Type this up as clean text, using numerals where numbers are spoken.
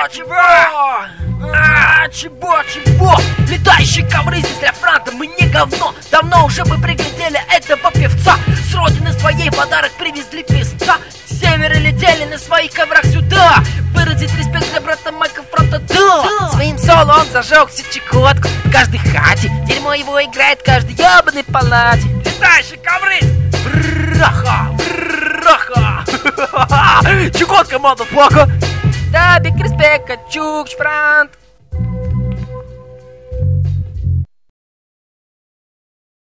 Чего? Летающие ковры здесь для франта, мы не говно. Давно уже мы приглядели этого певца. С родины своей подарок привезли певца. С севера летели на своих коврах сюда. Выразить респект для брата Майка Фронта, да. Своим соло он зажег всю Чукотку. В каждой хате дерьмо его играет в каждой ебаной палате. Летающие ковры! Браха! Чукотка, motherfucker! Да, биг респект, Чукч, франт.